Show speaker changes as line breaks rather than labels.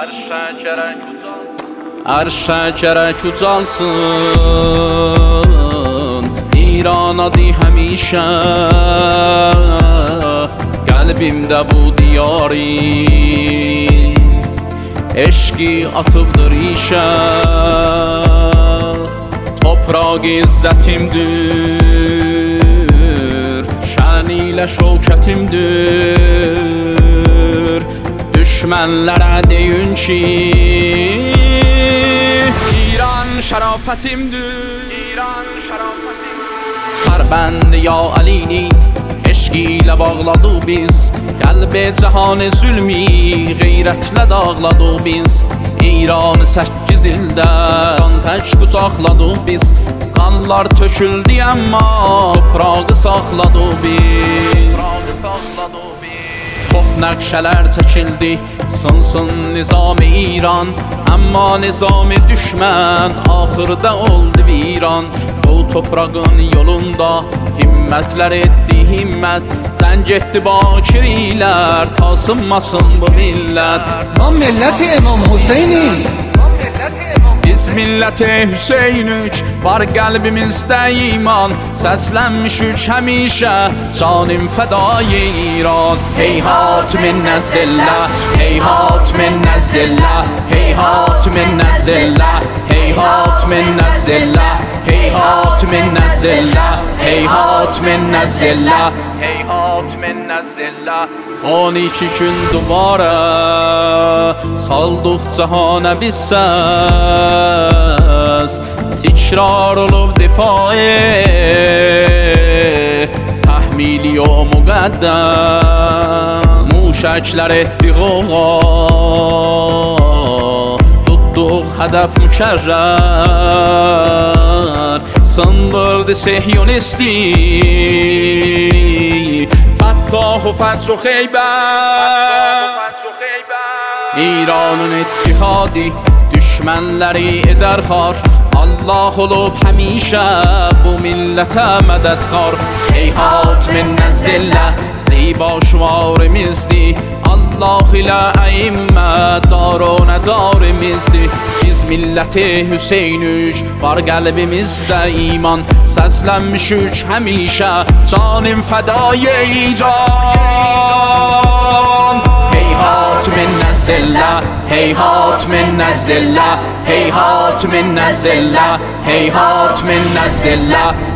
Arşa gerek ucalsın, İran adı həmişə qəlbimdə bu diyarı, eşqi atıbdır işə. Topraq izzətimdir, şən ilə şövkətimdir. Düşmənlərə deyin ki İran şərafətimdir. Sərbənd ya Əlini eşqi ilə bağladıq biz, qəlbi cəhanı zülmi qeyrətlə dağladıq biz. İranı 8 ildə can tək qucaqladıq biz, qanlar töküldü amma toprağı saxladıq biz. Çox nəqşələr çəkildi, sınsın nizam-ı İran, amma nizam-ı düşmən axırda oldu viran. Bu toprağın yolunda himmətlər etdi himmət, cəng etdi bakirilər, tasınmasın bu millət.
Mən millət-i İmam Hüseynin,
biz millət-i Hüseynük, var qəlbimizdə iman, səslənmişük həmişə canim fədai İran. Heyhat minnə zillə, heyhat minnə zillə, heyhat minnə zillə, heyhat minnə zillə, heyhat minnə zillə, heyhat minnə zillə, heyhat minnə zillə. 12 gün dubara saldıq cahana biz səs, tikrar olub difai təhmili o müqəddəm. Muşəklər etdi qoğa, tutduq hədəf mükərrər, sındırdı sehyonisti Fəttah و فتح و Xeybər. İranın ittihadi düşmənləri edər xar, Allah olub həmişə bu millətə mədədkar. Heyhat minnə zillə ziba şüvarımızdır, Allah ilə əimmə darunə darimizdir. Biz millət-i Hüseynük, var qəlbimizdə iman, səslənmişük həmişə canim fədai İran. Heyhat minnə zillə, heyhat minnə zillə, heyhat minnə zillə, heyhat minnə zillə.